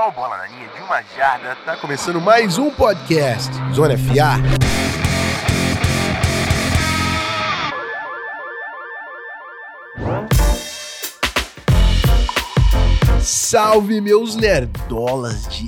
NFL, bola na linha de uma jarda. Tá começando mais um podcast, Zona FA. Salve meus nerdolas de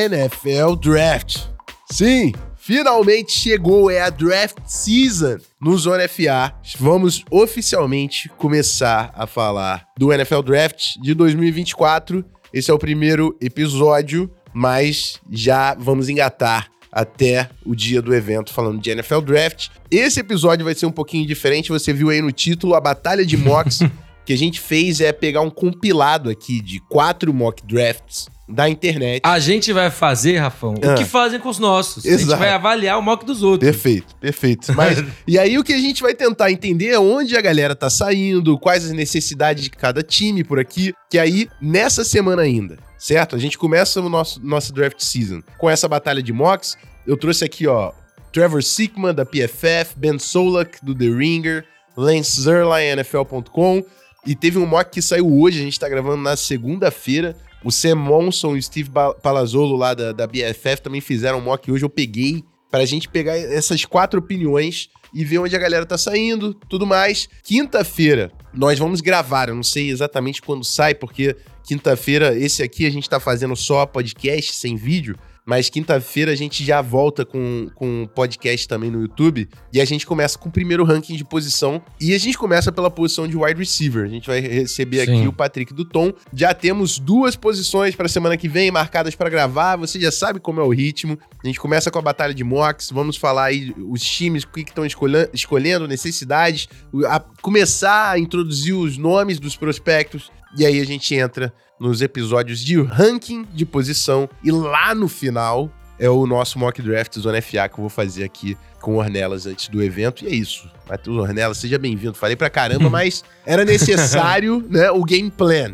NFL Draft. Sim, finalmente chegou, a Draft Season no Zona FA. Vamos oficialmente começar a falar do NFL Draft de 2024. Esse é o primeiro episódio, mas já vamos engatar até o dia do evento falando de NFL Draft. Esse episódio vai ser um pouquinho diferente, você viu aí no título, a batalha de mocks. O que a gente fez é pegar um compilado aqui de 4 mock drafts da internet. A gente vai fazer, Rafão, o que fazem com os nossos. Exato. A gente vai avaliar o mock dos outros. Perfeito. Mas, e aí o que a gente vai tentar entender é onde a galera tá saindo, quais as necessidades de cada time por aqui, que aí, nessa semana ainda, certo? A gente começa o nosso draft season com essa batalha de mocks. Eu trouxe aqui, ó, Trevor Sickman, da PFF, Ben Solak, do The Ringer, Lance Zierlein, NFL.com, e teve um mock que saiu hoje, a gente tá gravando na segunda-feira. O Sam Monson e o Steve Palazzolo lá da BFF também fizeram um mock hoje. Eu peguei pra gente pegar essas 4 opiniões e ver onde a galera tá saindo, tudo mais. Quinta-feira nós vamos gravar, eu não sei exatamente quando sai, porque quinta-feira esse aqui a gente tá fazendo só podcast, sem vídeo. Mas quinta-feira a gente já volta com podcast também no YouTube. E a gente começa com o primeiro ranking de posição. E a gente começa pela posição de wide receiver. A gente vai receber aqui o Patrick do Tom. Já temos 2 posições para a semana que vem marcadas para gravar. Você já sabe como é o ritmo. A gente começa com a batalha de mocks. Vamos falar aí os times, o que estão escolhendo, necessidades. Começar a introduzir os nomes dos prospectos. E aí a gente entra nos episódios de ranking de posição. E lá no final é o nosso mock draft Zona FA que eu vou fazer aqui com o Ornelas antes do evento. E é isso. Matheus Ornelas, seja bem-vindo. Falei pra caramba, mas era necessário, né, o game plan.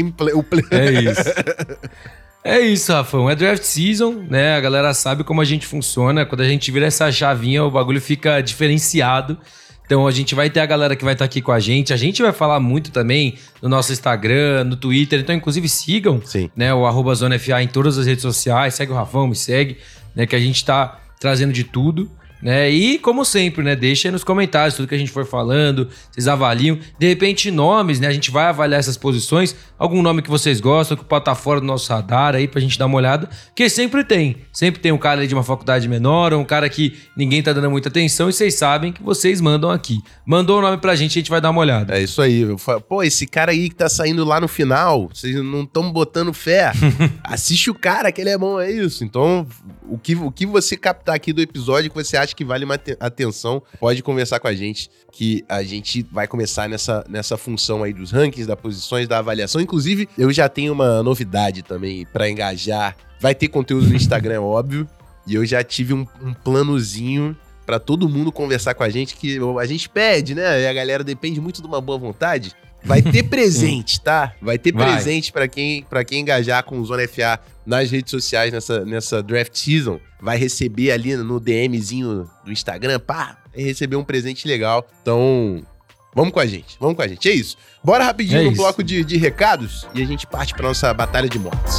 O plan. É isso. É isso, Rafão. É draft season, né? A galera sabe como a gente funciona. Quando a gente vira essa chavinha, o bagulho fica diferenciado. Então a gente vai ter a galera que vai estar aqui com a gente. A gente vai falar muito também no nosso Instagram, no Twitter. Então, inclusive, sigam, né, o @ZonaFA em todas as redes sociais. Segue o Rafão, me segue, né? Que a gente tá trazendo de tudo, né? E, como sempre, né? Deixa aí nos comentários tudo que a gente for falando. Vocês avaliam. De repente, nomes, né? A gente vai avaliar essas posições. Algum nome que vocês gostam, que pode estar fora do nosso radar aí pra gente dar uma olhada. Porque sempre tem um cara ali de uma faculdade menor, ou um cara que ninguém tá dando muita atenção, e vocês sabem que vocês mandam aqui. Mandou o nome pra gente, a gente vai dar uma olhada. É isso aí. Pô, esse cara aí que tá saindo lá no final, vocês não estão botando fé. Assiste o cara, que ele é bom, é isso. Então, o que você captar aqui do episódio que você acha que vale uma atenção, pode conversar com a gente, que a gente vai começar nessa função aí dos rankings, das posições, da avaliação. Inclusive, eu já tenho uma novidade também pra engajar. Vai ter conteúdo no Instagram, óbvio, e eu já tive um planozinho pra todo mundo conversar com a gente, que a gente pede, né? E a galera depende muito de uma boa vontade. Vai ter presente, tá? Vai ter presente pra quem engajar com o Zona FA nas redes sociais nessa draft season. Vai receber ali no DMzinho do Instagram, vai receber um presente legal. Então, vamos com a gente. É isso. Bora rapidinho no bloco de recados e a gente parte pra nossa batalha de mocks.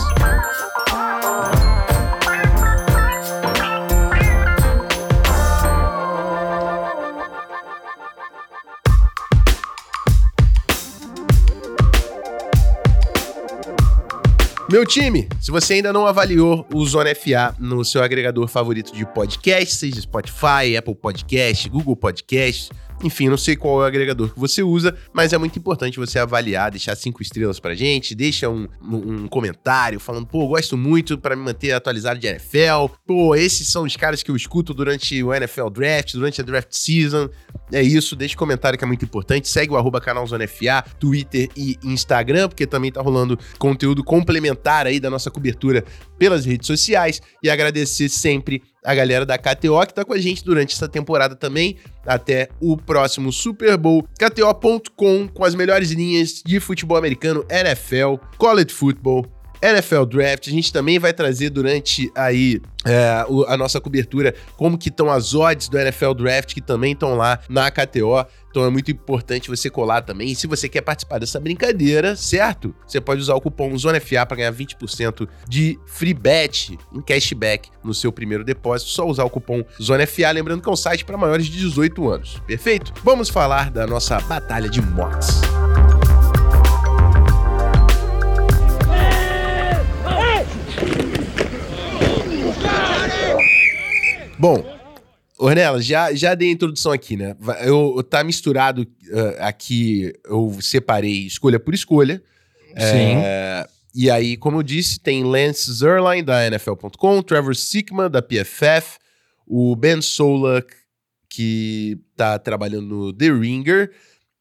Meu time, se você ainda não avaliou o Zona FA no seu agregador favorito de podcast, seja Spotify, Apple Podcast, Google Podcast, enfim, não sei qual é o agregador que você usa, mas é muito importante você avaliar, deixar 5 estrelas pra gente, deixa um comentário falando, gosto muito pra me manter atualizado de NFL, esses são os caras que eu escuto durante o NFL Draft, durante a Draft Season, é isso, deixa comentário que é muito importante, segue o @canal Zona FA, Twitter e Instagram, porque também tá rolando conteúdo complementar aí da nossa cobertura pelas redes sociais, e agradecer sempre a galera da KTO que tá com a gente durante essa temporada também, até o próximo Super Bowl. KTO.com, com as melhores linhas de futebol americano, NFL, college football NFL Draft. A gente também vai trazer durante aí a nossa cobertura como que estão as odds do NFL Draft, que também estão lá na KTO. Então é muito importante você colar também. E se você quer participar dessa brincadeira, certo? Você pode usar o cupom ZONAFA para ganhar 20% de free bet em cashback no seu primeiro depósito. Só usar o cupom ZONAFA, lembrando que é um site para maiores de 18 anos. Perfeito? Vamos falar da nossa batalha de mocks. Bom, Ornella, já dei a introdução aqui, né? Tá misturado aqui, eu separei escolha por escolha. Sim. E aí, como eu disse, tem Lance Zierlein, da NFL.com, Trevor Sikkema, da PFF, o Ben Solak, que tá trabalhando no The Ringer,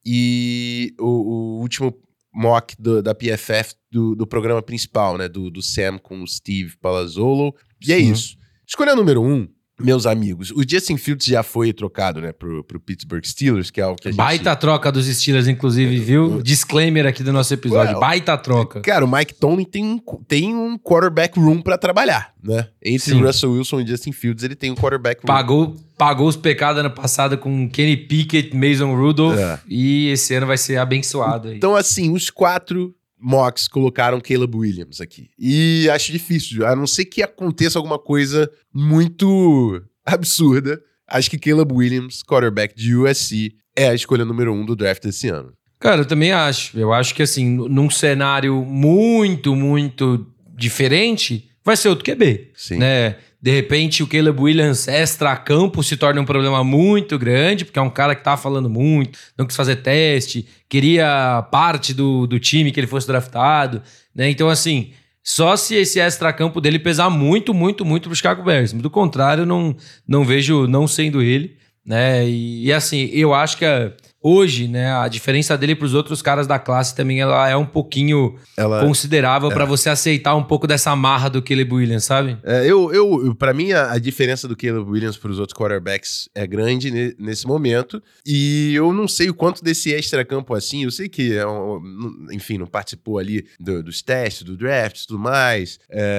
e o último mock da PFF do programa principal, né? Do Sam com o Steve Palazzolo. E é isso. Escolha número 1. Meus amigos, o Justin Fields já foi trocado, né, pro Pittsburgh Steelers, que é o que a gente... Baita troca dos Steelers, inclusive, viu? Disclaimer aqui do nosso episódio, baita troca. Cara, o Mike Tomlin tem um quarterback room pra trabalhar, né? Entre o Russell Wilson e Justin Fields, ele tem um quarterback room. Pagou os pecados ano passado com Kenny Pickett, Mason Rudolph, e esse ano vai ser abençoado aí. Então, assim, os 4... mocks colocaram Caleb Williams aqui. E acho difícil, a não ser que aconteça alguma coisa muito absurda. Acho que Caleb Williams, quarterback de USC, é a escolha número 1 do draft desse ano. Cara, eu também acho. Eu acho que, assim, num cenário muito, muito diferente, vai ser outro QB. Sim. Né? De repente, o Caleb Williams extra-campo se torna um problema muito grande, porque é um cara que tá falando muito, não quis fazer teste, queria parte do time que ele fosse draftado, né? Então, assim, só se esse extra-campo dele pesar muito, muito, muito pro Chicago Bears. Do contrário, não vejo não sendo ele, né? E assim, eu acho que hoje, né, a diferença dele para os outros caras da classe também ela é um pouquinho considerável para você aceitar um pouco dessa marra do Caleb Williams, sabe? Para mim, a diferença do Caleb Williams para os outros quarterbacks é grande nesse momento. E eu não sei o quanto desse extra-campo assim. Eu sei que, enfim, não participou ali dos testes, do draft e tudo mais.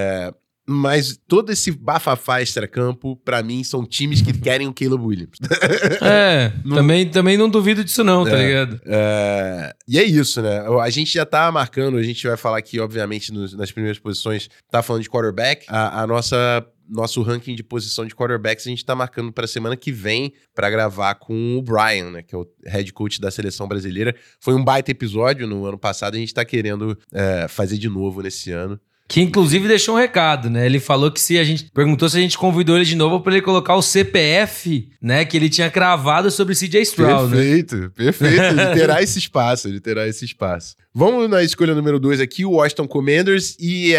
Mas todo esse bafafá extra-campo, pra mim, são times que querem o Caleb Williams. Também não duvido disso não, tá ligado? E é isso, né? A gente já tá marcando, a gente vai falar aqui, obviamente, nas primeiras posições, tá falando de quarterback. Nosso ranking de posição de quarterbacks a gente tá marcando pra semana que vem pra gravar com o Brian, né? Que é o head coach da seleção brasileira. Foi um baita episódio no ano passado, a gente tá querendo fazer de novo nesse ano. Que inclusive deixou um recado, né? Ele falou que perguntou se a gente convidou ele de novo pra ele colocar o CPF, né? Que ele tinha cravado sobre CJ Stroud. Perfeito. Ele terá esse espaço. Vamos na escolha número 2 aqui, o Washington Commanders. E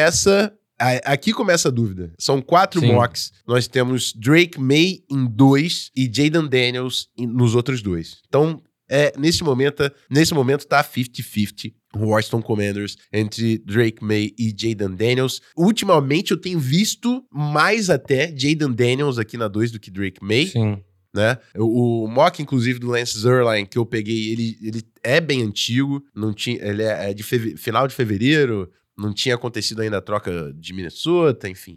aqui começa a dúvida. São 4 mocks. Nós temos Drake May em 2 e Jayden Daniels nos outros 2. Então, nesse momento tá 50-50. Washington Commanders entre Drake May e Jayden Daniels. Ultimamente eu tenho visto mais até Jayden Daniels aqui na 2 do que Drake May. Sim. Né? O mock, inclusive, do Lance Zierlein que eu peguei, ele é bem antigo. Ele é de final de fevereiro. Não tinha acontecido ainda a troca de Minnesota, enfim.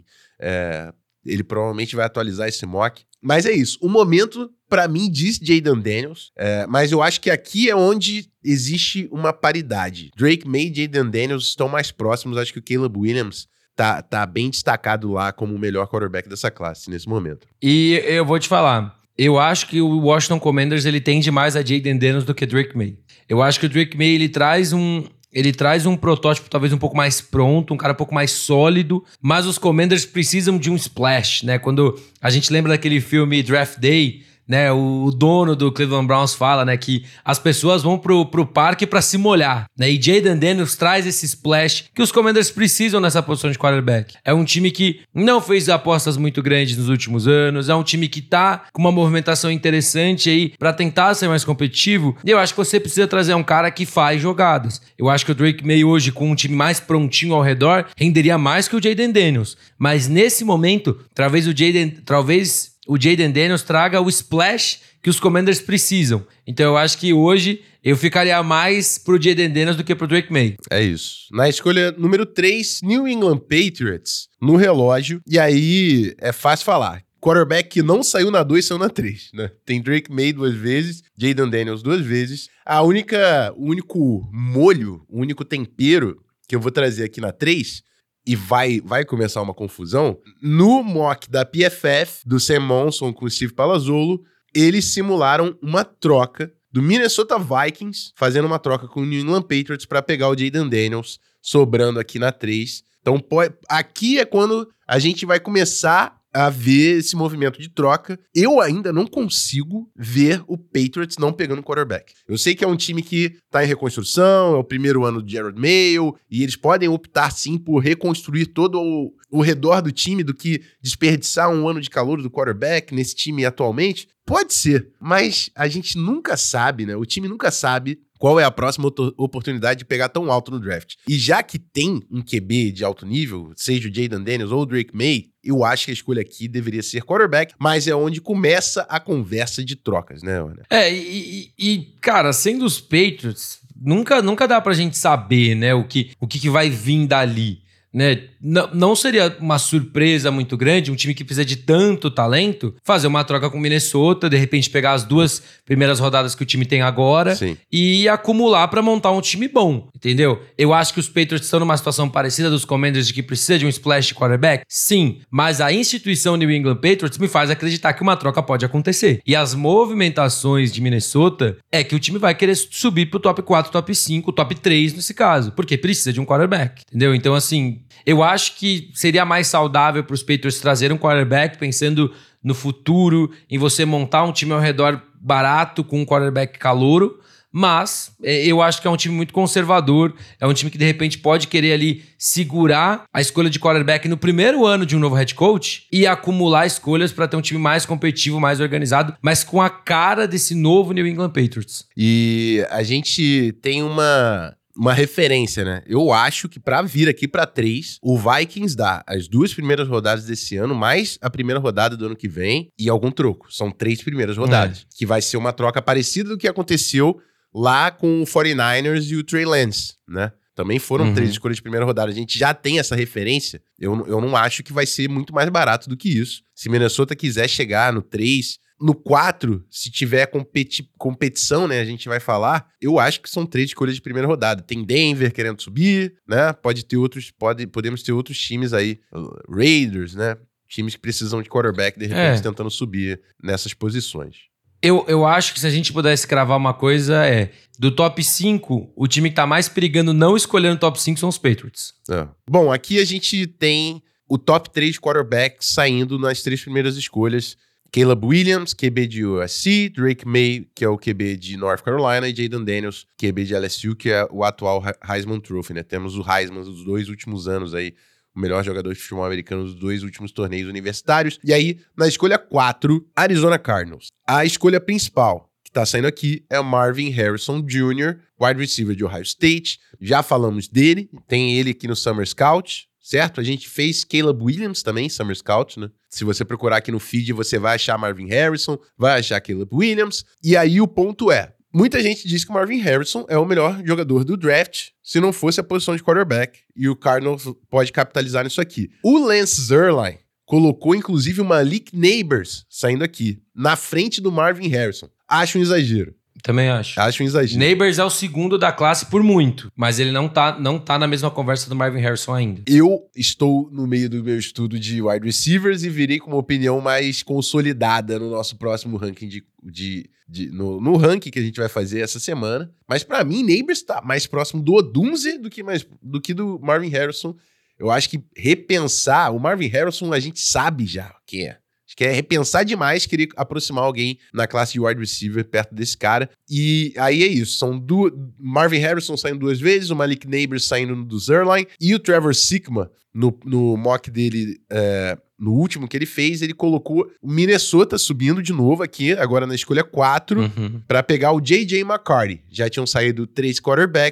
Ele provavelmente vai atualizar esse mock. Mas é isso. O momento, pra mim, diz Jayden Daniels. Mas eu acho que aqui é onde existe uma paridade. Drake May e Jayden Daniels estão mais próximos. Acho que o Caleb Williams tá bem destacado lá como o melhor quarterback dessa classe nesse momento. E eu vou te falar. Eu acho que o Washington Commanders ele tende mais a Jayden Daniels do que Drake May. Eu acho que o Drake May ele traz um protótipo talvez um pouco mais pronto, um cara um pouco mais sólido, mas os Commanders precisam de um splash, né? Quando a gente lembra daquele filme Draft Day, né? O dono do Cleveland Browns fala, né, que as pessoas vão pro parque pra se molhar, né? E Jayden Daniels traz esse splash que os Commanders precisam nessa posição de quarterback. É um time que não fez apostas muito grandes nos últimos anos, é um time que tá com uma movimentação interessante aí pra tentar ser mais competitivo, e eu acho que você precisa trazer um cara que faz jogadas. Eu acho que o Drake May hoje, com um time mais prontinho ao redor, renderia mais que o Jayden Daniels. Mas nesse momento, talvez o Jayden Daniels traga o splash que os Commanders precisam. Então eu acho que hoje eu ficaria mais pro Jayden Daniels do que pro Drake May. É isso. Na escolha número 3, New England Patriots, no relógio. E aí é fácil falar. Quarterback que não saiu na 2, saiu na 3, né? Tem Drake May 2 vezes, Jayden Daniels 2 vezes. O único molho, o único tempero que eu vou trazer aqui na 3, e vai começar uma confusão, no mock da PFF, do Sam Monson com o Steve Palazzolo, eles simularam uma troca do Minnesota Vikings, fazendo uma troca com o New England Patriots para pegar o Jayden Daniels, sobrando aqui na 3. Então, aqui é quando a gente vai começar a ver esse movimento de troca. Eu ainda não consigo ver o Patriots não pegando quarterback. Eu sei que é um time que tá em reconstrução, é o primeiro ano do Jerod Mayo, e eles podem optar sim por reconstruir todo o redor do time do que desperdiçar um ano de calor do quarterback nesse time atualmente. Pode ser, mas a gente nunca sabe, né? O time nunca sabe qual é a próxima oportunidade de pegar tão alto no draft. E já que tem um QB de alto nível, seja o Jayden Daniels ou o Drake May, eu acho que a escolha aqui deveria ser quarterback, mas é onde começa a conversa de trocas, né, Ana? Cara, sendo os Patriots, nunca dá pra gente saber, né, o que vai vir dali. Né? Não seria uma surpresa muito grande, um time que precisa de tanto talento, fazer uma troca com o Minnesota, de repente pegar as 2 primeiras rodadas que o time tem agora. Sim. E acumular para montar um time bom, entendeu? Eu acho que os Patriots estão numa situação parecida dos Commanders de que precisa de um splash quarterback, sim, mas a instituição New England Patriots me faz acreditar que uma troca pode acontecer. E as movimentações de Minnesota é que o time vai querer subir pro top 4, top 5, top 3 nesse caso, porque precisa de um quarterback, entendeu? Então, assim, eu acho que seria mais saudável para os Patriots trazerem um quarterback pensando no futuro, em você montar um time ao redor barato com um quarterback calouro, mas eu acho que é um time muito conservador, é um time que de repente pode querer ali segurar a escolha de quarterback no primeiro ano de um novo head coach e acumular escolhas para ter um time mais competitivo, mais organizado, mas com a cara desse novo New England Patriots. E a gente tem uma referência, né? Eu acho que pra vir aqui pra 3, o Vikings dá as 2 primeiras rodadas desse ano, mais a primeira rodada do ano que vem e algum troco. São 3 primeiras rodadas. Que vai ser uma troca parecida do que aconteceu lá com o 49ers e o Trey Lance, né? Também foram 3 escolhas de primeira rodada. A gente já tem essa referência. Eu não acho que vai ser muito mais barato do que isso. Se Minnesota quiser chegar no 3... No 4, se tiver competição, né, a gente vai falar, eu acho que são 3 escolhas de primeira rodada. Tem Denver querendo subir, né, podemos ter outros times aí, Raiders, né, times que precisam de quarterback, de repente tentando subir nessas posições. Eu acho que se a gente pudesse cravar uma coisa do top 5, o time que tá mais perigando não escolher no top 5 são os Patriots. Bom, aqui a gente tem o top 3 de quarterback saindo nas 3 primeiras escolhas. Caleb Williams, QB de USC, Drake May, que é o QB de North Carolina, e Jayden Daniels, QB de LSU, que é o atual Heisman Trophy, né? Temos o Heisman dos 2 últimos anos aí, o melhor jogador de futebol americano dos 2 últimos torneios universitários. E aí, na escolha 4, Arizona Cardinals. A escolha principal que tá saindo aqui é o Marvin Harrison Jr., wide receiver de Ohio State. Já falamos dele, tem ele aqui no Summer Scout, certo? A gente fez Caleb Williams também, Summer Scout, né? Se você procurar aqui no feed, você vai achar Marvin Harrison, vai achar Caleb Williams. E aí o ponto é, muita gente diz que o Marvin Harrison é o melhor jogador do draft, se não fosse a posição de quarterback. E o Cardinals pode capitalizar nisso aqui. O Lance Zierlein colocou, inclusive, o Malik Neighbors saindo aqui, na frente do Marvin Harrison. Acho um exagero. Também acho. Acho um exagero. Neighbors é o segundo da classe por muito, mas ele não tá na mesma conversa do Marvin Harrison ainda. Eu estou no meio do meu estudo de wide receivers e virei com uma opinião mais consolidada no nosso próximo ranking no ranking que a gente vai fazer essa semana. Mas pra mim, Neighbors tá mais próximo do Odunze do que do Marvin Harrison. Eu acho que repensar o Marvin Harrison a gente sabe já quem é. Acho que é repensar demais querer aproximar alguém na classe de wide receiver perto desse cara. E aí é isso. São Marvin Harrison saindo 2 vezes, o Malik Neighbors saindo do Zierlein e o Trevor Sikkema no mock dele, no último que ele fez, ele colocou o Minnesota subindo de novo aqui, agora na escolha 4, para pegar o J.J. McCarthy. Já tinham saído 3 quarterbacks,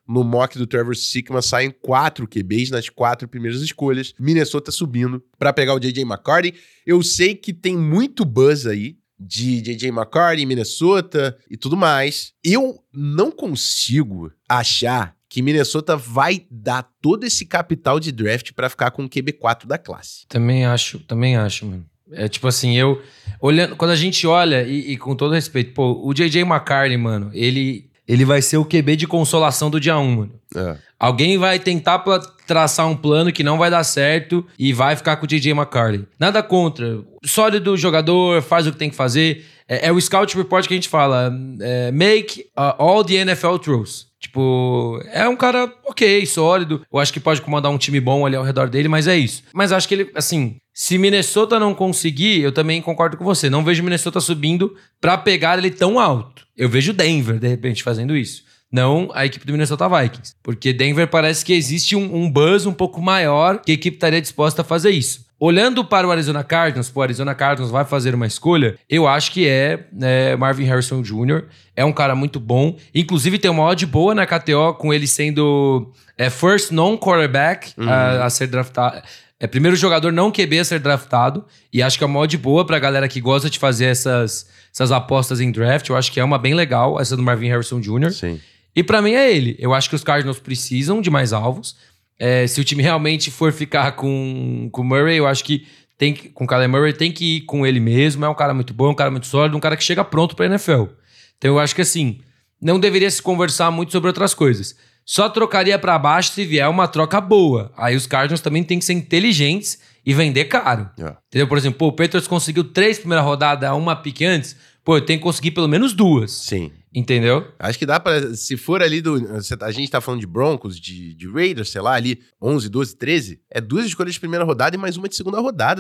no mock do Trevor Sikkema saem 4 QBs nas 4 primeiras escolhas. Minnesota subindo para pegar o J.J. McCarthy. Eu sei que tem muito buzz aí de J.J. McCarthy, Minnesota e tudo mais. Eu não consigo achar que Minnesota vai dar todo esse capital de draft para ficar com o QB4 da classe. Também acho, mano. É tipo assim, olhando, quando a gente olha, e com todo respeito, pô, o J.J. McCarthy, mano, ele vai ser o QB de consolação do dia 1, mano. Alguém vai tentar traçar um plano que não vai dar certo e vai ficar com o J.J. McCarthy. Nada contra. Sólido jogador, faz o que tem que fazer. É o Scout Report que a gente fala, make all the NFL throws. Tipo, é um cara ok, sólido. Eu acho que pode comandar um time bom ali ao redor dele, mas é isso. Mas acho que ele, assim, se Minnesota não conseguir, eu também concordo com você. Não vejo Minnesota subindo pra pegar ele tão alto. Eu vejo Denver, de repente, fazendo isso. Não a equipe do Minnesota Vikings. Porque Denver parece que existe um buzz um pouco maior que a equipe estaria disposta a fazer isso. Olhando para o Arizona Cardinals, o Arizona Cardinals vai fazer uma escolha, eu acho que Marvin Harrison Jr. É um cara muito bom. Inclusive tem uma odd boa na KTO com ele sendo first non-quarterback a ser draftado. Primeiro jogador não QB a ser draftado. E acho que é uma odd boa pra galera que gosta de fazer essas apostas em draft. Eu acho que é uma bem legal, essa do Marvin Harrison Jr. Sim. E pra mim é ele. Eu acho que os Cardinals precisam de mais alvos. Se o time realmente for ficar com o Murray, eu acho que com o Kyler Murray tem que ir com ele mesmo. É um cara muito bom, um cara muito sólido, um cara que chega pronto pra NFL. Então eu acho que assim, não deveria se conversar muito sobre outras coisas. Só trocaria pra baixo se vier uma troca boa. Aí os Cardinals também têm que ser inteligentes e vender caro. Entendeu? Por exemplo, o Patriots conseguiu 3 primeira rodada, uma pique antes. Pô, eu tenho que conseguir pelo menos 2. Sim. Entendeu? Acho que dá pra... Se for ali a gente tá falando de Broncos, de Raiders, sei lá, ali 11, 12, 13. É 2 escolhas de primeira rodada e mais uma de segunda rodada.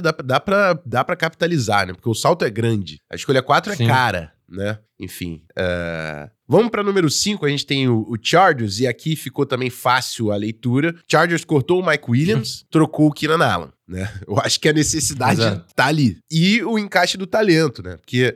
Dá pra capitalizar, né? Porque o salto é grande. A escolha 4 é cara, né? Enfim. Vamos pra número 5. A gente tem o Chargers. E aqui ficou também fácil a leitura. Chargers cortou o Mike Williams, trocou o Keenan Allen. Né? Eu acho que a necessidade tá ali. E o encaixe do talento, né? Porque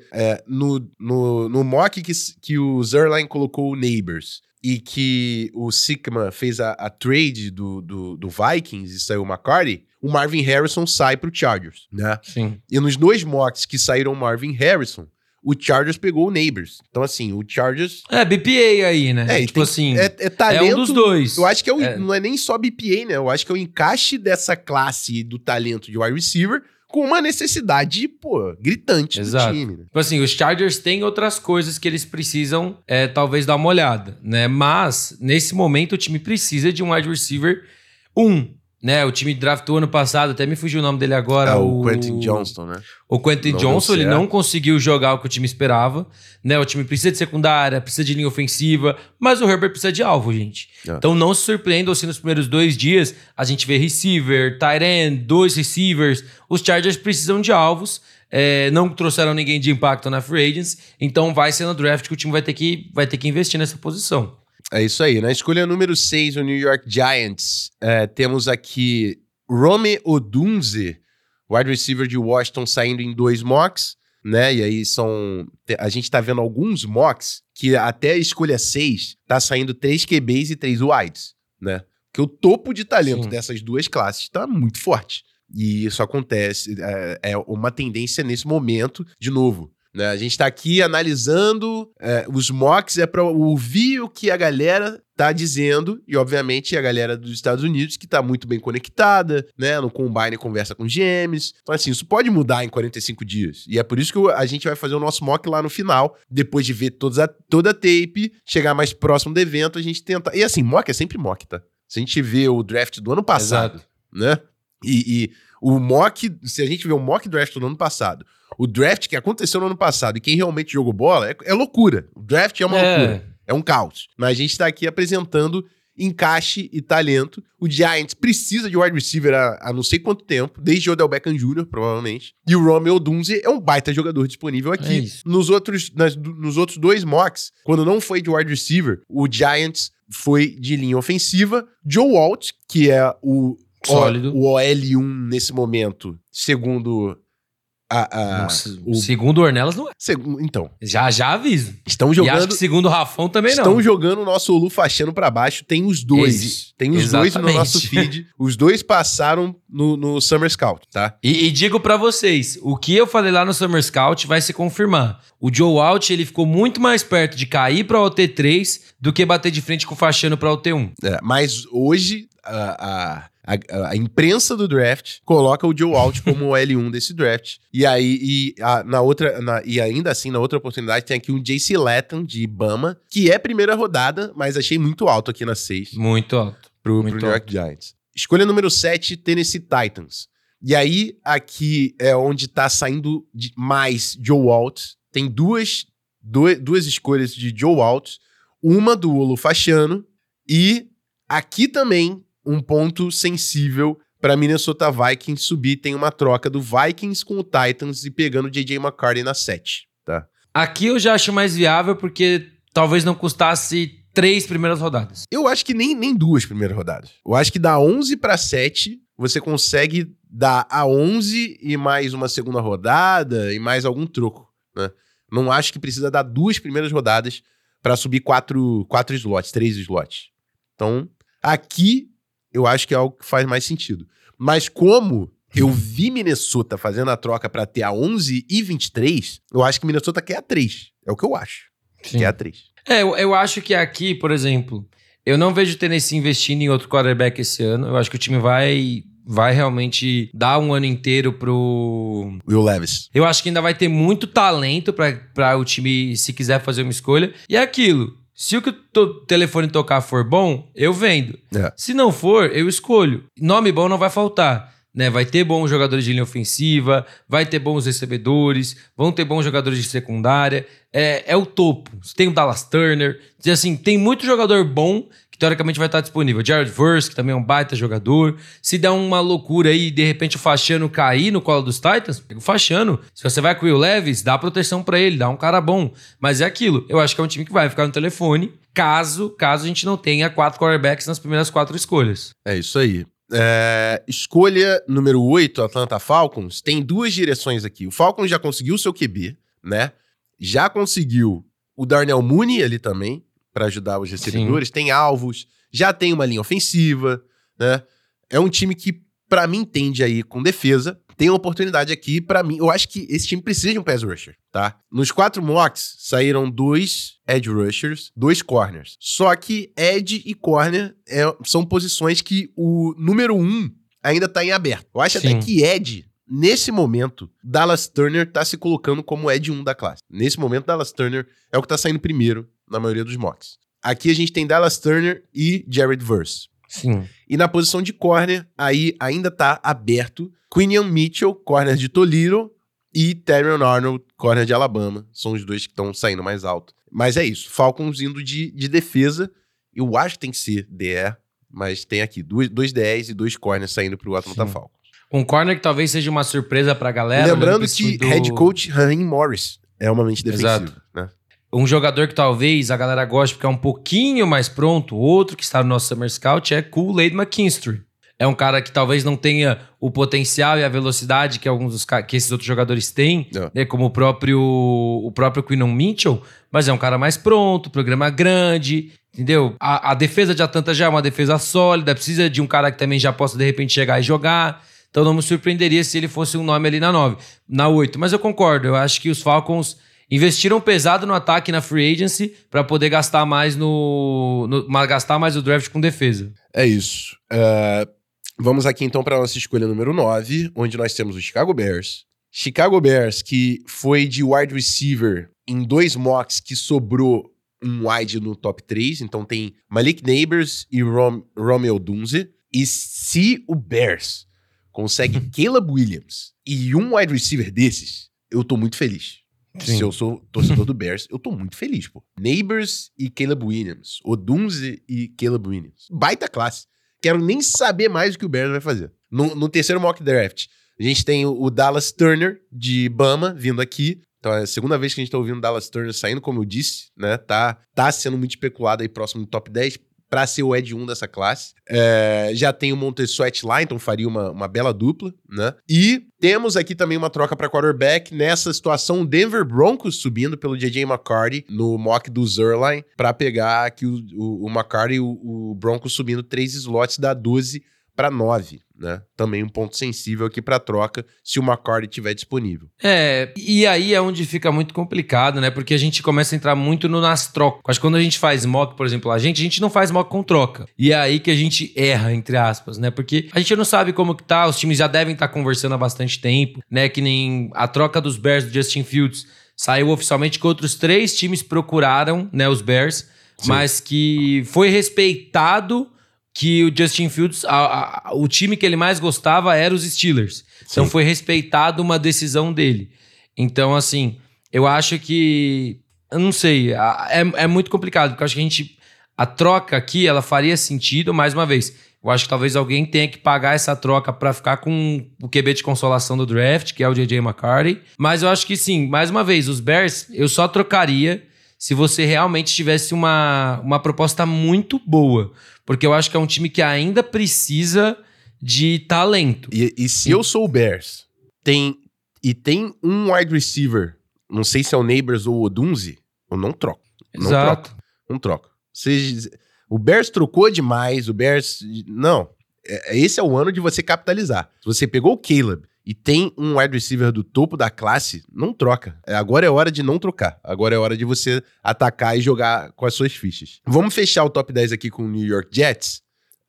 no mock que o Zerline colocou o Neighbors e que o Sikkema fez a trade do Vikings e saiu o McCarthy, o Marvin Harrison sai pro Chargers, né? Sim. E nos 2 mocks que saíram o Marvin Harrison, o Chargers pegou o Neighbors. Então, assim, o Chargers... BPA aí, né? Tipo assim... talento, é um dos dois. Eu acho que não é nem só BPA, né? Eu acho que é o encaixe dessa classe do talento de wide receiver com uma necessidade, gritante do time. Né? Tipo assim, os Chargers têm outras coisas que eles precisam, talvez, dar uma olhada, né? Mas, nesse momento, o time precisa de um wide receiver 1. Né, o time draftou ano passado, até me fugiu o nome dele agora. O Quentin Johnston, né? O Quentin Johnston, ele não conseguiu jogar o que o time esperava. Né? O time precisa de secundária, precisa de linha ofensiva, mas o Herbert precisa de alvo, gente. Então não se surpreendam se nos primeiros 2 dias a gente vê receiver, tight end, 2 receivers. Os Chargers precisam de alvos. Não trouxeram ninguém de impacto na free agents, então vai ser no draft que o time vai ter que investir nessa posição. É isso aí. Na escolha número 6, o New York Giants, temos aqui Rome Odunze, wide receiver de Washington, saindo em 2 mocks, né? E aí a gente tá vendo alguns mocks que até a escolha 6 tá saindo 3 QBs e 3 wides, né? Porque o topo de talento dessas 2 classes tá muito forte. E isso acontece, é uma tendência nesse momento, de novo. Né? A gente tá aqui analisando os mocks, pra ouvir o que a galera tá dizendo, e obviamente a galera dos Estados Unidos que tá muito bem conectada, né? No Combine conversa com GMs. Então assim, isso pode mudar em 45 dias. E é por isso que a gente vai fazer o nosso mock lá no final, depois de ver toda a tape, chegar mais próximo do evento, a gente tenta... E assim, mock é sempre mock, tá? Se a gente vê o draft do ano passado, né? E o mock, se a gente vê o mock draft do ano passado, o draft que aconteceu no ano passado e quem realmente jogou bola, é loucura. O draft é uma loucura. É um caos. Mas a gente tá aqui apresentando encaixe e talento. O Giants precisa de wide receiver há não sei quanto tempo, desde o Odell Beckham Jr., provavelmente. E o Rome Odunze é um baita jogador disponível aqui. Nos outros 2 mocks, quando não foi de wide receiver, o Giants foi de linha ofensiva. Joe Alt, que é o sólido, o OL1 nesse momento, segundo Segundo o Ornelas, não é. Então. Já aviso. Estão jogando. E acho que segundo o Rafão também não. Estão jogando o nosso Olufaxiano pra baixo. Tem os dois. Tem os dois no nosso feed. Os dois passaram no Summer Scout, tá? E digo pra vocês, o que eu falei lá no Summer Scout vai se confirmar. O Joe Alt, ele ficou muito mais perto de cair pra OT3 do que bater de frente com o Faxiano pra OT1. Mas hoje, a imprensa do draft coloca o Joe Alt como o L1 desse draft. E aí, ainda assim, na outra oportunidade, tem aqui um JC Latham de Bama, que é primeira rodada, mas achei muito alto aqui na 6. Muito alto. Pro New York Giants. Escolha número 7, Tennessee Titans. E aí, aqui é onde tá saindo mais Joe Alt. Tem duas escolhas de Joe Alt, uma do Olufaxiano, e aqui também um ponto sensível para Minnesota Vikings subir. Tem uma troca do Vikings com o Titans e pegando o J.J. McCarthy na 7, tá? Aqui eu já acho mais viável porque talvez não custasse 3 primeiras rodadas. Eu acho que nem 2 primeiras rodadas. Eu acho que da 11 para 7, você consegue dar a 11 e mais uma segunda rodada e mais algum troco, né? Não acho que precisa dar 2 primeiras rodadas para subir 4 slots, 3 slots. Então, aqui eu acho que é algo que faz mais sentido. Mas como eu vi Minnesota fazendo a troca para ter a 11 e 23, eu acho que Minnesota quer a 3. É o que eu acho. Sim. Quer a 3. Eu acho que aqui, por exemplo, eu não vejo o Tennessee investindo em outro quarterback esse ano. Eu acho que o time vai realmente dar um ano inteiro pro Will Levis. Eu acho que ainda vai ter muito talento pra o time, se quiser fazer uma escolha. E é aquilo. Se o que o telefone tocar for bom, eu vendo. Se não for, eu escolho. Nome bom não vai faltar, né? Vai ter bons jogadores de linha ofensiva, vai ter bons recebedores, vão ter bons jogadores de secundária. É o topo. Tem o Dallas Turner. Assim, tem muito jogador bom que teoricamente vai estar disponível. Jared Verse, que também é um baita jogador. Se der uma loucura aí e de repente o Faxiano cair no colo dos Titans, pega o Faxiano. Se você vai com o Will Levis, dá proteção pra ele, dá um cara bom. Mas é aquilo. Eu acho que é um time que vai ficar no telefone caso a gente não tenha 4 quarterbacks nas primeiras 4 escolhas. É isso aí. Escolha número 8, Atlanta Falcons, tem 2 direções aqui. O Falcons já conseguiu o seu QB, né? Já conseguiu o Darnell Mooney ali também, para ajudar os recebedores. Sim. Tem alvos, já tem uma linha ofensiva, né? É um time que, pra mim, tende aí com defesa. Tem uma oportunidade aqui, pra mim. Eu acho que esse time precisa de um pass rusher, tá? Nos 4 mocks, saíram 2 edge rushers, 2 corners. Só que edge e corner são posições que o número 1 ainda tá em aberto. Eu acho até que edge, nesse momento, Dallas Turner tá se colocando como edge 1 da classe. Nesse momento, Dallas Turner é o que tá saindo primeiro na maioria dos mocks. Aqui a gente tem Dallas Turner e Jared Verse. Sim. E na posição de corner, aí ainda tá aberto Quinion Mitchell, corner de Toledo, e Terrion Arnold, corner de Alabama. São os dois que estão saindo mais alto. Mas é isso, Falcons indo de defesa. Eu acho que tem que ser DE, mas tem aqui 2 DEs e 2 corners saindo pro Atlanta Falcons. Um corner que talvez seja uma surpresa pra galera. Lembrando que head coach Raheem Morris é uma mente defensiva. Exato. Né? Um jogador que talvez a galera goste porque é um pouquinho mais pronto, outro que está no nosso Summer Scout é Kool-Aid McKinstry. É um cara que talvez não tenha o potencial e a velocidade que que esses outros jogadores têm, né, como o próprio Quinion Mitchell, mas é um cara mais pronto, programa grande, entendeu? A defesa de Atlanta já é uma defesa sólida, precisa de um cara que também já possa de repente chegar e jogar. Então não me surpreenderia se ele fosse um nome ali na 8. Mas eu concordo, eu acho que os Falcons investiram pesado no ataque na free agency para poder gastar mais gastar mais o draft com defesa. É isso. Vamos aqui então para a nossa escolha número 9, onde nós temos o Chicago Bears. Chicago Bears, que foi de wide receiver em 2 mocks que sobrou um wide no top 3. Então tem Malik Neighbors e Romeo Dunze. E se o Bears consegue Caleb Williams e um wide receiver desses, eu tô muito feliz. Sim. Se eu sou torcedor do Bears, eu tô muito feliz, pô. Neighbors e Caleb Williams. Odunze e Caleb Williams. Baita classe. Quero nem saber mais o que o Bears vai fazer. No terceiro mock draft, a gente tem o Dallas Turner, de Bama, vindo aqui. Então é a segunda vez que a gente tá ouvindo o Dallas Turner saindo, como eu disse, né? Tá sendo muito especulado aí próximo do top 10. pra ser o Ed 1 dessa classe. Já tem o Montez Sweat lá, então faria uma bela dupla, né? E temos aqui também uma troca pra quarterback. Nessa situação, o Denver Broncos subindo pelo J.J. McCarthy no mock do Zerline pra pegar aqui o McCarthy, o Broncos subindo 3 slots da 12 para 9, né? Também um ponto sensível aqui para troca, se o McCarthy estiver disponível. E aí é onde fica muito complicado, né? Porque a gente começa a entrar muito nas trocas. Acho que quando a gente faz mock, por exemplo, a gente não faz mock com troca. E é aí que a gente erra, entre aspas, né? Porque a gente não sabe como que tá, os times já devem estar conversando há bastante tempo, né? Que nem a troca dos Bears do Justin Fields saiu oficialmente que outros 3 times procuraram, né? Os Bears, sim, mas que foi respeitado que o Justin Fields, o time que ele mais gostava era os Steelers. Sim. Então foi respeitado uma decisão dele. Então, assim, eu acho que... Eu não sei, é muito complicado, porque eu acho que a troca aqui, ela faria sentido, mais uma vez. Eu acho que talvez alguém tenha que pagar essa troca para ficar com o QB de consolação do draft, que é o J.J. McCarthy. Mas eu acho que sim, mais uma vez, os Bears, eu só trocaria se você realmente tivesse uma proposta muito boa. Porque eu acho que é um time que ainda precisa de talento. E se eu sou o Bears, tem um wide receiver, não sei se é o Neighbors ou o Odunze, eu não troco. Exato. Não troco. O Bears trocou demais, o Bears... Não, esse é o ano de você capitalizar. Se você pegou o Caleb e tem um wide receiver do topo da classe, não troca. Agora é hora de não trocar. Agora é hora de você atacar e jogar com as suas fichas. Vamos fechar o top 10 aqui com o New York Jets.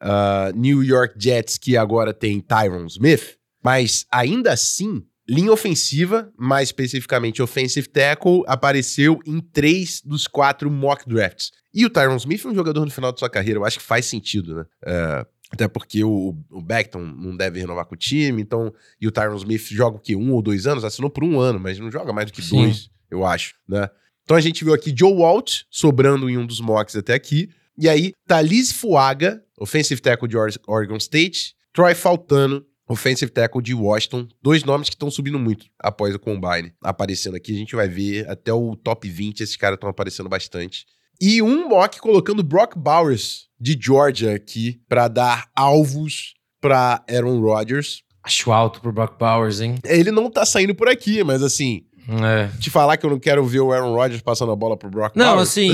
New York Jets que agora tem Tyron Smith, mas ainda assim, linha ofensiva, mais especificamente offensive tackle, apareceu em 3 dos 4 mock drafts. E o Tyron Smith é um jogador no final de sua carreira, eu acho que faz sentido, né? Até porque o Becton não deve renovar com o time, então... E o Tyron Smith joga o quê? 1 ou 2 anos? Assinou por 1 ano, mas não joga mais do que 2, eu acho, né? Então a gente viu aqui Joe Alt sobrando em um dos mocks até aqui. E aí, Thalys Fuaga, offensive tackle de Oregon State. Troy Faltano, offensive tackle de Washington. 2 nomes que estão subindo muito após o Combine. Aparecendo aqui, a gente vai ver até o top 20, esses caras estão aparecendo bastante. E um mock colocando Brock Bowers de Georgia aqui pra dar alvos pra Aaron Rodgers. Acho alto pro Brock Bowers, hein? Ele não tá saindo por aqui, mas assim... Te falar que eu não quero ver o Aaron Rodgers passando a bola pro Brock Bowers. Não, assim...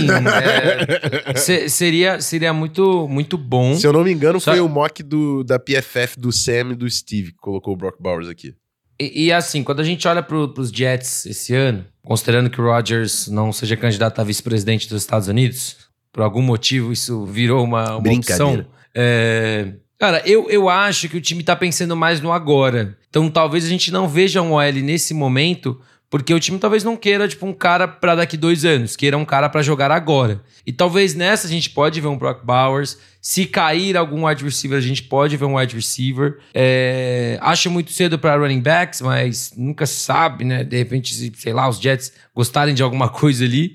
seria muito, muito bom. Se eu não me engano, foi o mock da PFF do Sam e do Steve que colocou o Brock Bowers aqui. E assim, quando a gente olha pros Jets esse ano, considerando que o Rodgers não seja candidato a vice-presidente dos Estados Unidos, por algum motivo isso virou uma opção. Cara, eu acho que o time tá pensando mais no agora. Então talvez a gente não veja um OL nesse momento, porque o time talvez não queira, tipo, um cara pra daqui 2 anos, queira um cara pra jogar agora. E talvez nessa a gente pode ver um Brock Bowers. Se cair algum wide receiver, a gente pode ver um wide receiver. Acho muito cedo pra running backs, mas nunca se sabe, né? De repente, sei lá, os Jets gostarem de alguma coisa ali.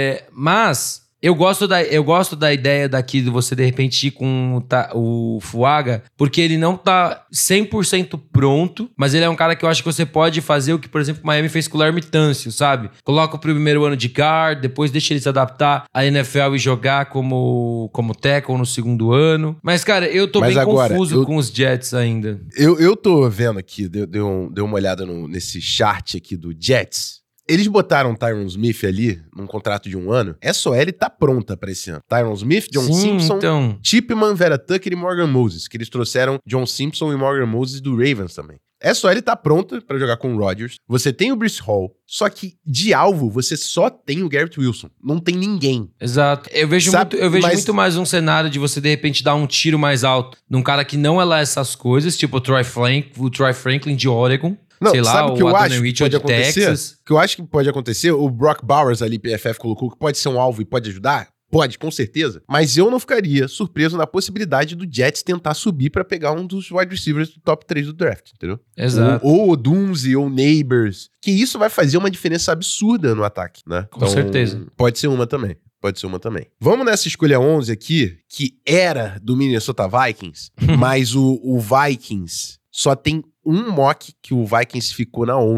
Mas... Eu gosto da ideia daqui de você, de repente, ir com o Fuaga, porque ele não tá 100% pronto, mas ele é um cara que eu acho que você pode fazer o que, por exemplo, o Miami fez com o Laremy Tunsil, sabe? Coloca o primeiro ano de guard, depois deixa ele se adaptar à NFL e jogar como tackle no segundo ano. Mas, cara, eu tô bem confuso com os Jets ainda. Eu tô vendo aqui, deu uma olhada nesse chart aqui do Jets. Eles botaram Tyron Smith ali num contrato de 1 ano. Essa OL tá pronta pra esse ano. Tyron Smith, John Simpson, Chipman, Vera Tucker e Morgan Moses, que eles trouxeram John Simpson e Morgan Moses do Ravens também. Essa OL tá pronta pra jogar com o Rodgers. Você tem o Breece Hall, só que de alvo você só tem o Garrett Wilson. Não tem ninguém. Exato. Eu vejo muito mais um cenário de você, de repente, dar um tiro mais alto num cara que não é lá essas coisas, tipo o Troy Franklin de Oregon. Não, sei lá, sabe o que eu acho que pode acontecer? Texas. O que eu acho que pode acontecer, o Brock Bowers ali, PFF colocou, que pode ser um alvo e pode ajudar? Pode, com certeza. Mas eu não ficaria surpreso na possibilidade do Jets tentar subir pra pegar um dos wide receivers do top 3 do draft, entendeu? Exato. Ou o Dunze, ou Neighbors. Que isso vai fazer uma diferença absurda no ataque, né? Com certeza. Pode ser uma também. Vamos nessa escolha 11 aqui, que era do Minnesota Vikings, mas o Vikings só tem um mock que o Vikings ficou na 11,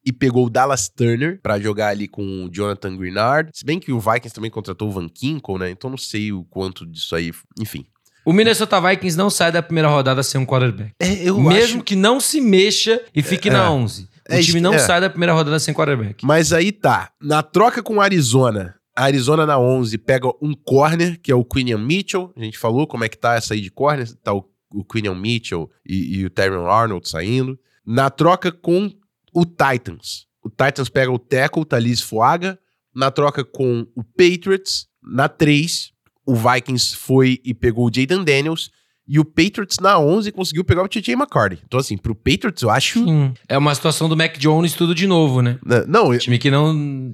e pegou o Dallas Turner pra jogar ali com o Jonathan Greenard. Se bem que o Vikings também contratou o Van Ginkel, né? Então não sei o quanto disso aí, enfim. O Minnesota Vikings não sai da primeira rodada sem um quarterback. Mesmo que não se mexa e fique na 11. O time não sai da primeira rodada sem quarterback. Mas aí tá. Na troca com o Arizona, a Arizona na 11 pega um corner, que é o Quinion Mitchell. A gente falou como é que tá essa aí de corner. Tá o Quinion Mitchell e o Terrion Arnold saindo. Na troca com o Titans pega o tackle, Thalys Fuaga. Na troca com o Patriots, na 3... O Vikings foi e pegou o Jaden Daniels. E o Patriots na 11 conseguiu pegar o TJ McCarthy. Então, assim, pro Patriots, eu acho... É uma situação do Mac Jones tudo de novo, né? Não, time que não...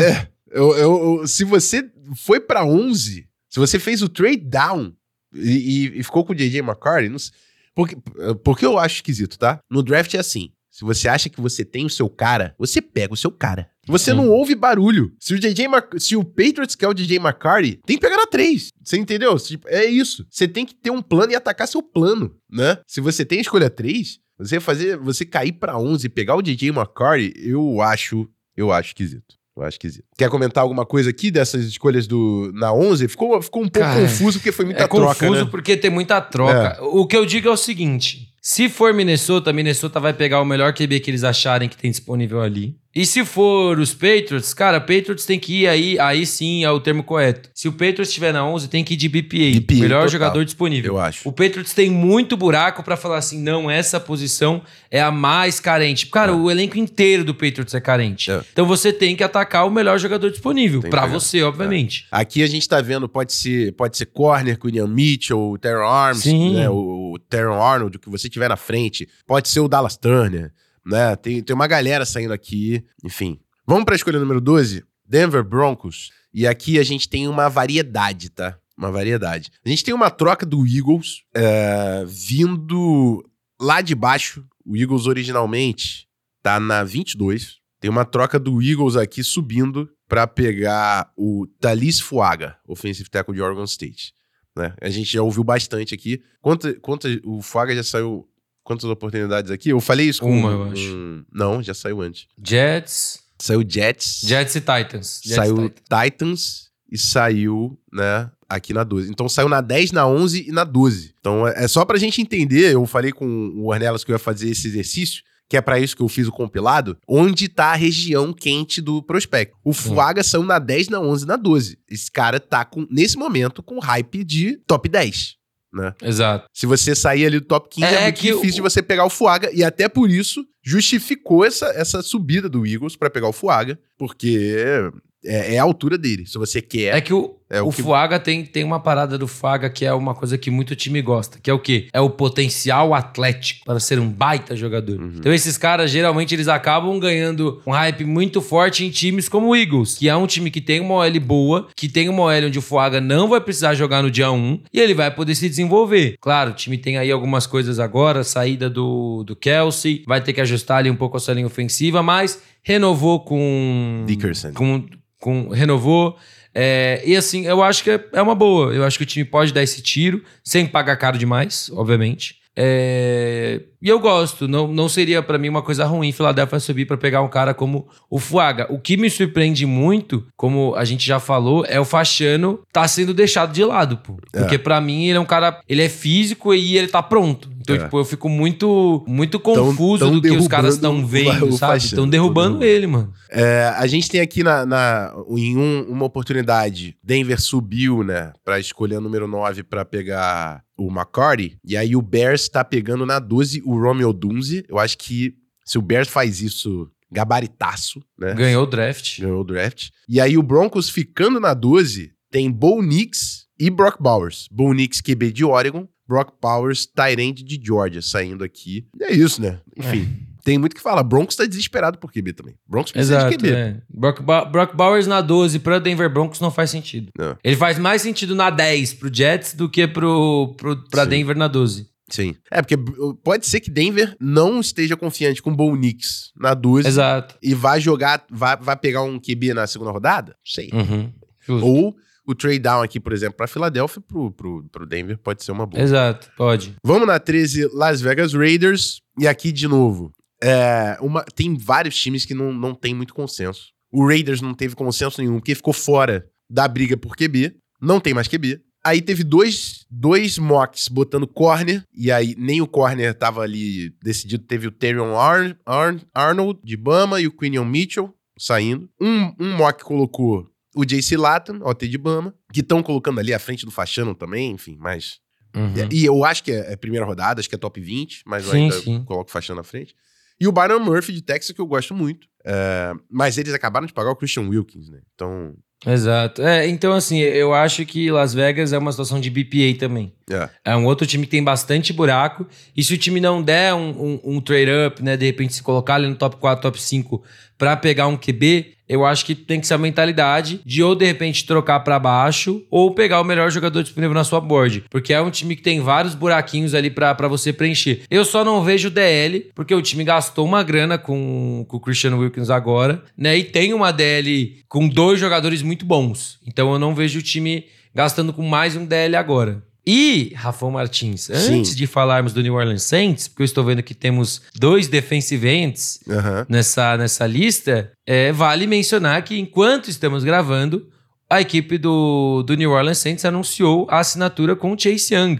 se você foi pra 11, se você fez o trade down e ficou com o JJ McCarthy... Não sei, porque eu acho esquisito, tá? No draft é assim. Se você acha que você tem o seu cara, você pega o seu cara. Você não ouve barulho. Se o Patriots quer o DJ McCarthy, tem que pegar na 3. Você entendeu? É isso. Você tem que ter um plano e atacar seu plano, né? Se você tem a escolha 3, você cair pra 11 e pegar o DJ McCarthy, eu acho esquisito. Quer comentar alguma coisa aqui dessas escolhas na 11? Ficou um pouco confuso porque foi muita troca, né? É confuso porque tem muita troca. O que eu digo é o seguinte... Se for Minnesota vai pegar o melhor QB que eles acharem que tem disponível ali. E se for os Patriots, cara, Patriots tem que ir aí sim é o termo correto. Se o Patriots estiver na 11, tem que ir de BPA melhor total. Jogador disponível. Eu acho. O Patriots tem muito buraco pra falar assim, não, essa posição é a mais carente. Cara, o elenco inteiro do Patriots é carente. Então você tem que atacar o melhor jogador disponível. Pra você, obviamente. Aqui a gente tá vendo, pode ser corner com o Quinion Mitchell, o Terrion Arms, né, o Terrion Arnold, o que você tiver na frente. Pode ser o Dallas Turner, né? Tem uma galera saindo aqui, enfim. Vamos pra escolha número 12, Denver Broncos. E aqui a gente tem uma variedade, tá? Uma variedade. A gente tem uma troca do Eagles vindo lá de baixo. O Eagles originalmente tá na 22. Tem uma troca do Eagles aqui subindo pra pegar o Thalys Fuaga, offensive tackle de Oregon State. Né? A gente já ouviu bastante aqui. O Fuaga já saiu... Quantas oportunidades aqui? Eu falei isso com... eu acho. Não, já saiu antes. Saiu Jets. Jets e Titans. Saiu Titans e saiu, né, aqui na 12. Então saiu na 10, na 11 e na 12. Então é só pra gente entender, eu falei com o Ornelas que eu ia fazer esse exercício, que é pra isso que eu fiz o compilado, onde tá a região quente do prospecto. O Fuaga saiu na 10, na 11 e na 12. Esse cara tá, nesse momento, com hype de top 10. Né? Exato. Se você sair ali do top 15, é muito difícil de você pegar o Fuaga, e até por isso justificou essa subida do Eagles pra pegar o Fuaga, porque é a altura dele. Se você quer... É que o Fuaga tem uma parada do Fuaga que é uma coisa que muito time gosta, que é o quê? É o potencial atlético para ser um baita jogador. Então esses caras, geralmente, eles acabam ganhando um hype muito forte em times como o Eagles, que é um time que tem uma OL boa, que tem uma OL onde o Fuaga não vai precisar jogar no dia 1 e ele vai poder se desenvolver. Claro, o time tem aí algumas coisas agora, saída do Kelsey, vai ter que ajustar ali um pouco a sua linha ofensiva, mas renovou com... Dickerson. Renovou. E assim, eu acho que é uma boa. Eu acho que o time pode dar esse tiro, sem pagar caro demais, obviamente. E eu gosto. Não seria pra mim uma coisa ruim Philadelphia subir pra pegar um cara como o Fuaga. O que me surpreende muito, como a gente já falou, é o Fashanu tá sendo deixado de lado, pô. Porque pra mim ele é um cara... Ele é físico e ele tá pronto. Então, eu fico muito confuso do que os caras estão vendo, sabe? Estão derrubando ele, mano. A gente tem aqui em uma oportunidade, Denver subiu, né, pra escolher a número 9 pra pegar o McCarty, e aí o Bears tá pegando na 12 o Romeo Odunze. Eu acho que se o Bears faz isso, gabaritaço, né? Ganhou o draft. E aí o Broncos ficando na 12, tem Bo Nix e Brock Bowers. Bo Nix, QB de Oregon, Brock Bowers, tight end de Georgia, saindo aqui. E é isso, né? Enfim. Tem muito que falar. Broncos tá desesperado por QB também. Broncos precisa de QB. Brock Bowers na 12 pra Denver Broncos não faz sentido. Não. Ele faz mais sentido na 10 pro Jets do que pra Denver na 12. Sim. Porque pode ser que Denver não esteja confiante com o Bo Nix na 12. Exato. E vai pegar um QB na segunda rodada? Sei. Justo. Ou o trade down aqui, por exemplo, pra Philadelphia, pro Denver, pode ser uma boa. Exato, pode. Vamos na 13, Las Vegas Raiders. E aqui, de novo, Tem vários times que não tem muito consenso. O Raiders não teve consenso nenhum, porque ficou fora da briga por QB. Não tem mais QB. Aí teve dois mocks botando corner, e aí nem o corner tava ali decidido. Teve o Terrion Arnold de Bama e o Quinion Mitchell saindo. Um mock colocou o J.C. Latham, OT de Bama, que estão colocando ali à frente do Fashanu também, enfim, mas... E eu acho que é primeira rodada, acho que é top 20, mas eu ainda coloco o Fashanu na frente. E o Byron Murphy de Texas, que eu gosto muito. Mas eles acabaram de pagar o Christian Wilkins, né? Então... Exato. Então, assim, eu acho que Las Vegas é uma situação de BPA também. É um outro time que tem bastante buraco. E se o time não der um trade-up, né? De repente, se colocar ali no top 4, top 5 pra pegar um QB, eu acho que tem que ser a mentalidade de ou, de repente, trocar pra baixo ou pegar o melhor jogador disponível na sua board. Porque é um time que tem vários buraquinhos ali pra você preencher. Eu só não vejo DL, porque o time gastou uma grana com o Christian Wilkins agora, né? E tem uma DL com 2 jogadores muito bons. Então eu não vejo o time gastando com mais um DL agora. E, Rafão Martins, antes de falarmos do New Orleans Saints, porque eu estou vendo que temos 2 defensive ends nessa lista, vale mencionar que enquanto estamos gravando, a equipe do New Orleans Saints anunciou a assinatura com o Chase Young.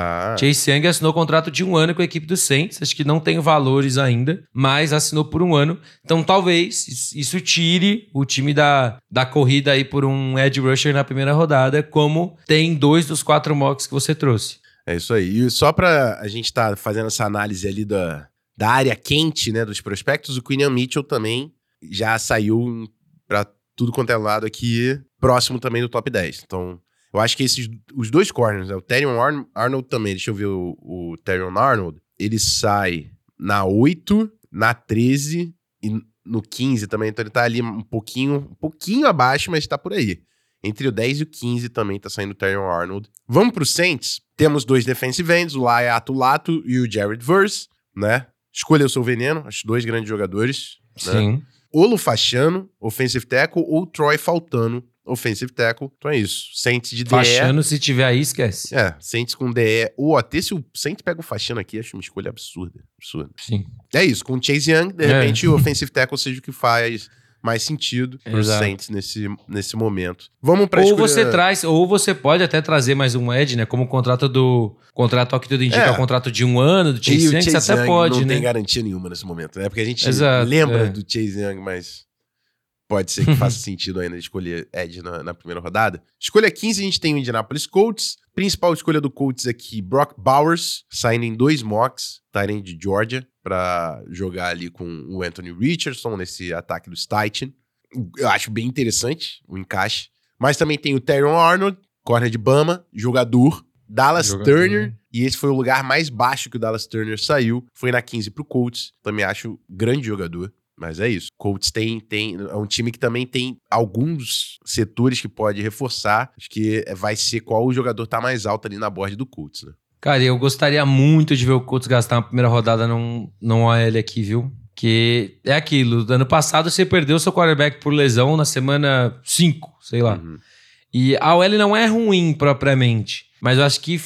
Chase Young assinou contrato de 1 ano com a equipe do Saints. Acho que não tem valores ainda, mas assinou por 1 ano. Então talvez isso tire o time da corrida aí por um edge rusher na primeira rodada, como tem 2 dos 4 mocks que você trouxe. É isso aí. E só pra a gente tá fazendo essa análise ali da área quente, né, dos prospectos, o Quinion Mitchell também já saiu pra tudo quanto é lado aqui, próximo também do top 10. Então, eu acho que os 2 corners, né? O Terrion Arnold também, deixa eu ver o Terrion Arnold, ele sai na 8, na 13 e no 15 também, então ele tá ali um pouquinho abaixo, mas tá por aí. Entre o 10 e o 15 também tá saindo o Terrion Arnold. Vamos pro Saints, temos 2 defensive ends, o Laiatu Lato e o Jared Verse, né? Escolha o seu veneno, acho 2 grandes jogadores. Sim. Né? Olu Fashanu, offensive tackle, ou Troy Faltano, offensive tackle. Então é isso. Saints de DE. Fashanu, se tiver aí, esquece. Saints com DE ou OT. Se o Saints pega o Fashanu aqui, acho uma escolha absurda. Sim. É isso. Com o Chase Young, de repente, o offensive tackle seja o que faz mais sentido para os Saints nesse momento. Vamos para ou você pode até trazer mais um edge, né? Como o contrato ao que tudo indica, é o contrato de 1 ano do Chase Young, você até pode, não né? tem garantia nenhuma nesse momento, né? Porque a gente lembra do Chase Young, mas pode ser que faça sentido ainda escolher edge na primeira rodada. Escolha 15, a gente tem o Indianapolis Colts. Principal escolha do Colts aqui, Brock Bowers, saindo em 2 mocks, Tyrant de Georgia, para jogar ali com o Anthony Richardson nesse ataque do Steichen. Eu acho bem interessante o encaixe. Mas também tem o Terrion Arnold, corner de Bama, jogador. Dallas Turner, e esse foi o lugar mais baixo que o Dallas Turner saiu. Foi na 15 pro Colts. Também acho grande jogador. Mas é isso. Colts é um time que também tem alguns setores que pode reforçar. Acho que vai ser qual o jogador tá mais alto ali na board do Colts, né? Cara, eu gostaria muito de ver o Colts gastar uma primeira rodada num OL aqui, viu? Que é aquilo. Ano passado você perdeu seu quarterback por lesão na semana 5, sei lá. E a OL não é ruim propriamente, mas eu acho que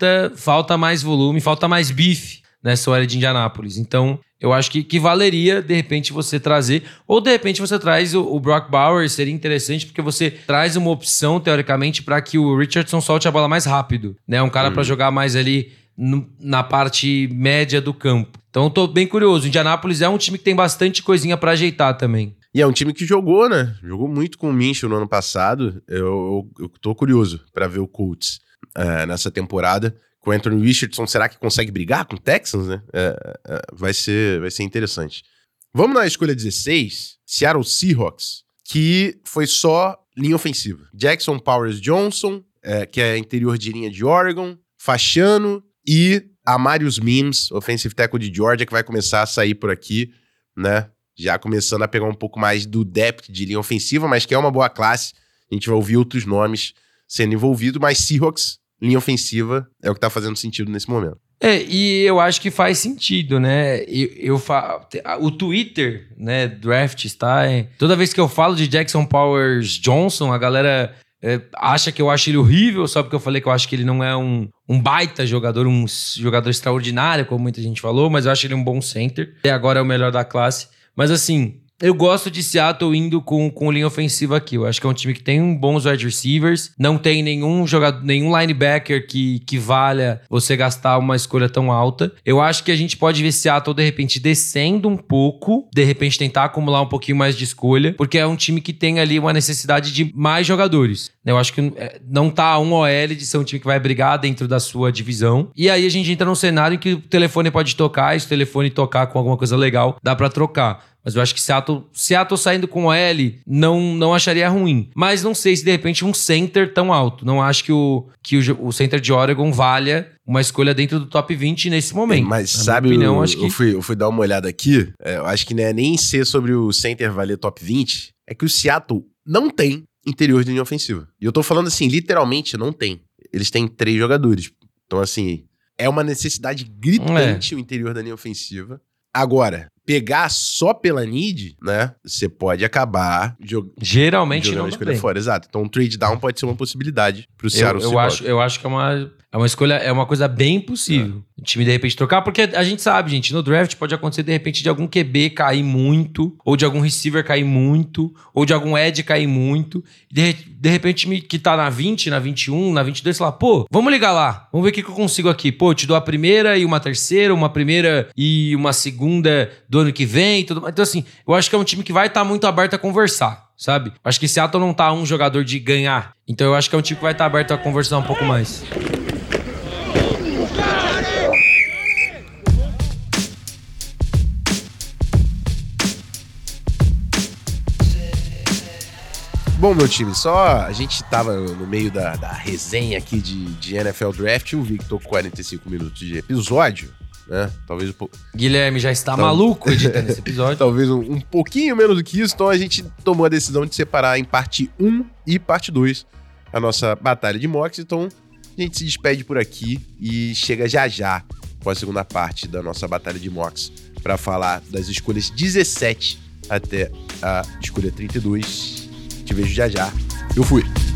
falta mais volume, falta mais bife nessa OL de Indianápolis. Então, eu acho que valeria, de repente, você trazer. Ou, de repente, você traz o Brock Bowers, seria interessante, porque você traz uma opção, teoricamente, para que o Richardson solte a bola mais rápido, né? Um cara para jogar mais ali na parte média do campo. Então, eu tô bem curioso. O Indianápolis é um time que tem bastante coisinha para ajeitar também. E é um time que jogou, né? Jogou muito com o Minshew no ano passado. Eu tô curioso para ver o Colts nessa temporada. Com o Anthony Richardson, será que consegue brigar com o Texans, né? Vai ser interessante. Vamos na escolha 16, Seattle Seahawks, que foi só linha ofensiva. Jackson Powers Johnson, que é interior de linha de Oregon, Fashanu e Amarius Mims, offensive tackle de Georgia, que vai começar a sair por aqui, né? Já começando a pegar um pouco mais do depth de linha ofensiva, mas que é uma boa classe. A gente vai ouvir outros nomes sendo envolvidos, mas Seahawks, linha ofensiva, é o que tá fazendo sentido nesse momento. E eu acho que faz sentido, né? O Twitter, né, Draft, tá? Toda vez que eu falo de Jackson Powers Johnson, a galera acha que eu acho ele horrível, só porque eu falei que eu acho que ele não é um baita jogador, um jogador extraordinário, como muita gente falou, mas eu acho ele um bom center. Até agora é o melhor da classe. Mas assim, eu gosto de Seattle indo com linha ofensiva aqui. Eu acho que é um time que tem bons wide receivers, não tem nenhum linebacker que valha você gastar uma escolha tão alta. Eu acho que a gente pode ver Seattle, de repente, descendo um pouco, de repente tentar acumular um pouquinho mais de escolha, porque é um time que tem ali uma necessidade de mais jogadores. Eu acho que não tá um OL de ser um time que vai brigar dentro da sua divisão. E aí a gente entra num cenário em que o telefone pode tocar, e se o telefone tocar com alguma coisa legal, dá pra trocar. Mas eu acho que Seattle saindo com OL não acharia ruim. Mas não sei se de repente um center tão alto. Não acho que o center de Oregon valha uma escolha dentro do top 20 nesse momento. Mas sabe, opinião, acho que... eu fui dar uma olhada aqui. Eu acho que não é nem ser sobre o center valer top 20. É que o Seattle não tem interior de linha ofensiva. E eu tô falando assim, literalmente não tem. Eles têm 3 jogadores. Então assim, é uma necessidade gritante o interior da linha ofensiva. Agora, pegar só pela need, né? Você pode acabar geralmente jogando não a escolha fora. Exato. Então, um trade down pode ser uma possibilidade pro Seattle. Eu acho que é uma escolha, é uma coisa bem possível. O time, de repente, trocar, porque a gente sabe, gente, no draft pode acontecer, de repente, de algum QB cair muito, ou de algum receiver cair muito, ou de algum edge cair muito. De repente, o time que tá na 20, na 21, na 22, fala, pô, vamos ligar lá, vamos ver o que eu consigo aqui. Pô, eu te dou a primeira e uma terceira, uma primeira e uma segunda do ano que vem. Tudo. Então, assim, eu acho que é um time que vai estar muito aberto a conversar, sabe? Acho que Seattle não tá um jogador de ganhar. Então, eu acho que é um time que vai estar aberto a conversar um pouco mais. Bom, meu time, a gente tava no meio da resenha aqui de NFL Draft, o Victor com 45 minutos de episódio, né? Talvez um pouco... Guilherme já está maluco editando esse episódio. Talvez um pouquinho menos do que isso, então a gente tomou a decisão de separar em parte 1 e parte 2 a nossa batalha de mocks, então a gente se despede por aqui e chega já com a segunda parte da nossa batalha de mocks para falar das escolhas 17 até a escolha 32. Te vejo já. Eu fui.